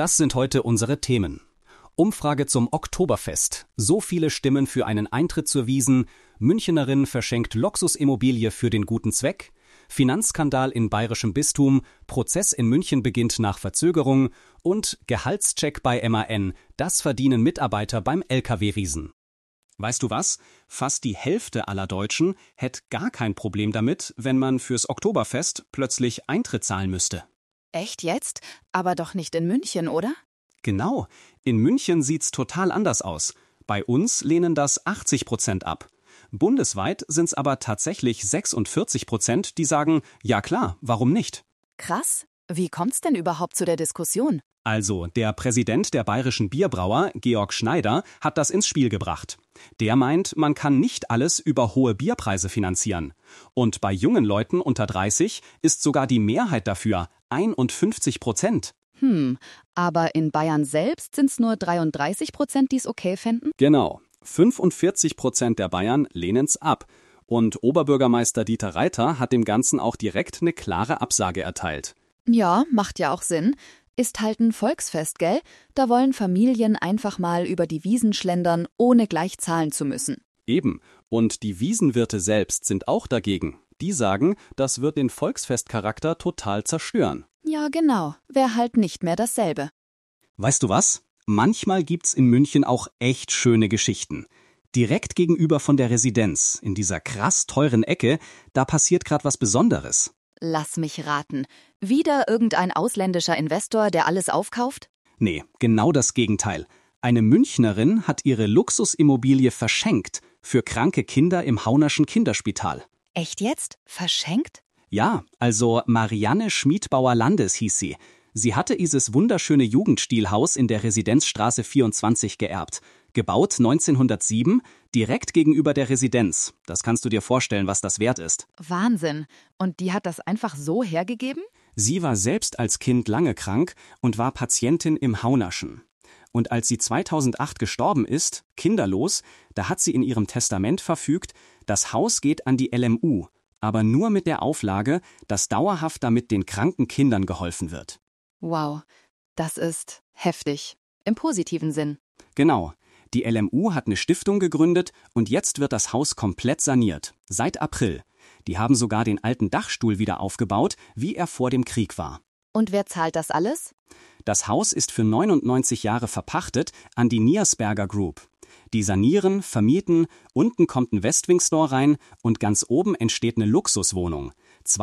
Das sind heute unsere Themen. Umfrage zum Oktoberfest. So viele Stimmen für einen Eintritt zur Wiesn. Münchenerin verschenkt Luxusimmobilie für den guten Zweck. Finanzskandal in bayerischem Bistum. Prozess in München beginnt nach Verzögerung. Und Gehaltscheck bei MAN. Das verdienen Mitarbeiter beim LKW-Riesen. Weißt du was? Fast die Hälfte aller Deutschen hätte gar kein Problem damit, wenn man fürs Oktoberfest plötzlich Eintritt zahlen müsste. Echt jetzt? Aber doch nicht in München, oder? Genau. In München sieht's total anders aus. Bei uns lehnen das 80% ab. Bundesweit sind's aber tatsächlich 46%, die sagen, ja klar, warum nicht? Krass. Wie kommt's denn überhaupt zu der Diskussion? Also, der Präsident der bayerischen Bierbrauer, Georg Schneider, hat das ins Spiel gebracht. Der meint, man kann nicht alles über hohe Bierpreise finanzieren. Und bei jungen Leuten unter 30 ist sogar die Mehrheit dafür, 51%. Aber in Bayern selbst sind's nur 33%, die's okay fänden? Genau. 45% der Bayern lehnen's ab. Und Oberbürgermeister Dieter Reiter hat dem Ganzen auch direkt eine klare Absage erteilt. Ja, macht ja auch Sinn. Ist halt ein Volksfest, gell? Da wollen Familien einfach mal über die Wiesn schlendern, ohne gleich zahlen zu müssen. Eben. Und die Wiesenwirte selbst sind auch dagegen. Die sagen, das wird den Volksfestcharakter total zerstören. Ja, genau. Wär halt nicht mehr dasselbe. Weißt du was? Manchmal gibt's in München auch echt schöne Geschichten. Direkt gegenüber von der Residenz, in dieser krass teuren Ecke, da passiert gerade was Besonderes. Lass mich raten. Wieder irgendein ausländischer Investor, der alles aufkauft? Nee, genau das Gegenteil. Eine Münchnerin hat ihre Luxusimmobilie verschenkt für kranke Kinder im Haunerschen Kinderspital. Echt jetzt? Verschenkt? Ja, also Marianne Schmiedbauer-Landes hieß sie. Sie hatte dieses wunderschöne Jugendstilhaus in der Residenzstraße 24 geerbt. Gebaut 1907, direkt gegenüber der Residenz. Das kannst du dir vorstellen, was das wert ist. Wahnsinn. Und die hat das einfach so hergegeben? Sie war selbst als Kind lange krank und war Patientin im Haunerschen. Und als sie 2008 gestorben ist, kinderlos, da hat sie in ihrem Testament verfügt, das Haus geht an die LMU, aber nur mit der Auflage, dass dauerhaft damit den kranken Kindern geholfen wird. Wow, das ist heftig. Im positiven Sinn. Genau. Die LMU hat eine Stiftung gegründet und jetzt wird das Haus komplett saniert. Seit April. Die haben sogar den alten Dachstuhl wieder aufgebaut, wie er vor dem Krieg war. Und wer zahlt das alles? Das Haus ist für 99 Jahre verpachtet an die Niersberger Group. Die sanieren, vermieten, unten kommt ein Westwing Store rein und ganz oben entsteht eine Luxuswohnung.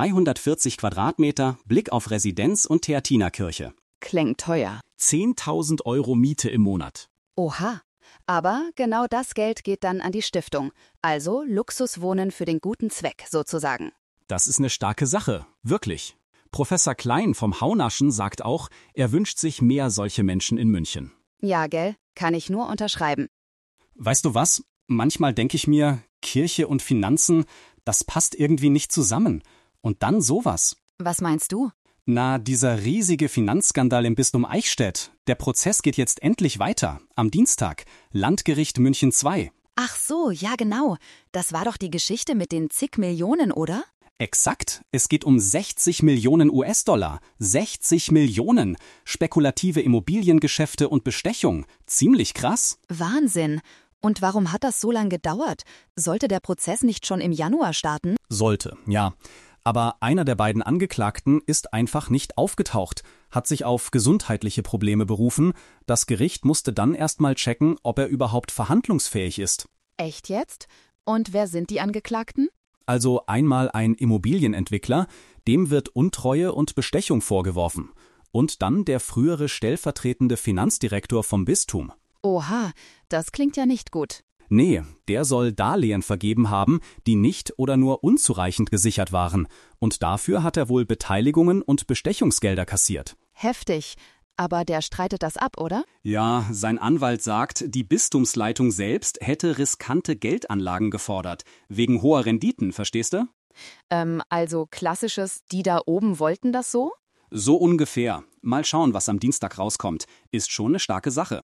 240 Quadratmeter, Blick auf Residenz und Theatinerkirche. Klingt teuer. 10.000 Euro Miete im Monat. Oha. Aber genau das Geld geht dann an die Stiftung. Also Luxuswohnen für den guten Zweck sozusagen. Das ist eine starke Sache, wirklich. Professor Klein vom Haunerschen sagt auch, er wünscht sich mehr solche Menschen in München. Ja, gell? Kann ich nur unterschreiben. Weißt du was? Manchmal denke ich mir, Kirche und Finanzen, das passt irgendwie nicht zusammen. Und dann sowas. Was meinst du? Na, dieser riesige Finanzskandal im Bistum Eichstätt. Der Prozess geht jetzt endlich weiter. Am Dienstag. Landgericht München II. Ach so, ja genau. Das war doch die Geschichte mit den zig Millionen, oder? Exakt. Es geht um 60 Millionen US-Dollar. 60 Millionen. Spekulative Immobiliengeschäfte und Bestechung. Ziemlich krass. Wahnsinn. Und warum hat das so lange gedauert? Sollte der Prozess nicht schon im Januar starten? Sollte, ja. Aber einer der beiden Angeklagten ist einfach nicht aufgetaucht, hat sich auf gesundheitliche Probleme berufen. Das Gericht musste dann erst mal checken, ob er überhaupt verhandlungsfähig ist. Echt jetzt? Und wer sind die Angeklagten? Also einmal ein Immobilienentwickler, dem wird Untreue und Bestechung vorgeworfen. Und dann der frühere stellvertretende Finanzdirektor vom Bistum. Oha, das klingt ja nicht gut. Nee, der soll Darlehen vergeben haben, die nicht oder nur unzureichend gesichert waren. Und dafür hat er wohl Beteiligungen und Bestechungsgelder kassiert. Heftig. Aber der streitet das ab, oder? Ja, sein Anwalt sagt, die Bistumsleitung selbst hätte riskante Geldanlagen gefordert. Wegen hoher Renditen, verstehst du? Also klassisches, die da oben wollten das so? So ungefähr. Mal schauen, was am Dienstag rauskommt. Ist schon eine starke Sache.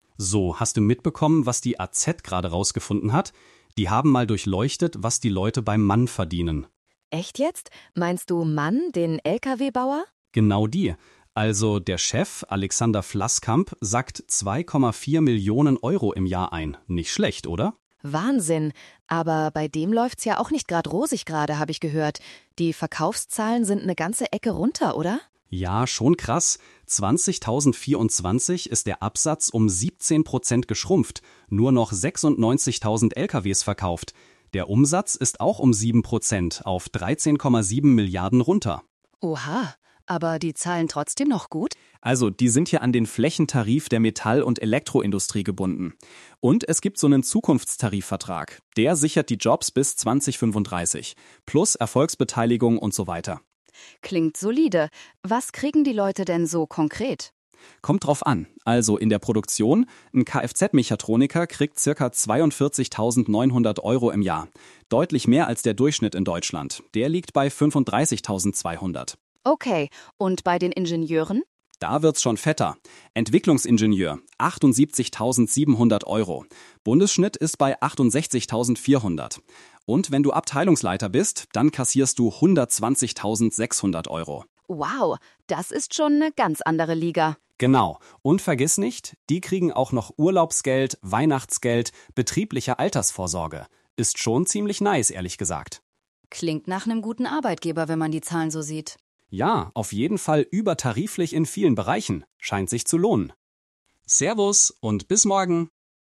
So, hast du mitbekommen, was die AZ gerade rausgefunden hat? Die haben mal durchleuchtet, was die Leute beim Mann verdienen. Echt jetzt? Meinst du Mann, den LKW-Bauer? Genau die. Also der Chef, Alexander Vlaskamp, sagt 2,4 Millionen Euro im Jahr ein. Nicht schlecht, oder? Wahnsinn. Aber bei dem läuft's ja auch nicht gerade rosig gerade, habe ich gehört. Die Verkaufszahlen sind eine ganze Ecke runter, oder? Ja, schon krass. 2024 ist der Absatz um 17% geschrumpft. Nur noch 96.000 LKWs verkauft. Der Umsatz ist auch um 7% auf 13,7 Milliarden runter. Oha, aber die zahlen trotzdem noch gut? Also, die sind hier an den Flächentarif der Metall- und Elektroindustrie gebunden. Und es gibt so einen Zukunftstarifvertrag. Der sichert die Jobs bis 2035. Plus Erfolgsbeteiligung und so weiter. Klingt solide. Was kriegen die Leute denn so konkret? Kommt drauf an. Also in der Produktion, ein Kfz-Mechatroniker kriegt ca. 42.900 Euro im Jahr. Deutlich mehr als der Durchschnitt in Deutschland. Der liegt bei 35.200. Okay, und bei den Ingenieuren? Da wird's schon fetter. Entwicklungsingenieur, 78.700 Euro. Bundesschnitt ist bei 68.400. Und wenn du Abteilungsleiter bist, dann kassierst du 120.600 Euro. Wow, das ist schon eine ganz andere Liga. Genau. Und vergiss nicht, die kriegen auch noch Urlaubsgeld, Weihnachtsgeld, betriebliche Altersvorsorge. Ist schon ziemlich nice, ehrlich gesagt. Klingt nach einem guten Arbeitgeber, wenn man die Zahlen so sieht. Ja, auf jeden Fall übertariflich in vielen Bereichen. Scheint sich zu lohnen. Servus und bis morgen.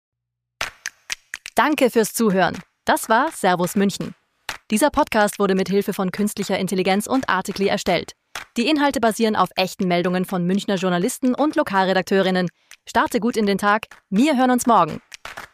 Danke fürs Zuhören. Das war Servus München. Dieser Podcast wurde mit Hilfe von künstlicher Intelligenz und Articly erstellt. Die Inhalte basieren auf echten Meldungen von Münchner Journalisten und Lokalredakteurinnen. Starte gut in den Tag. Wir hören uns morgen.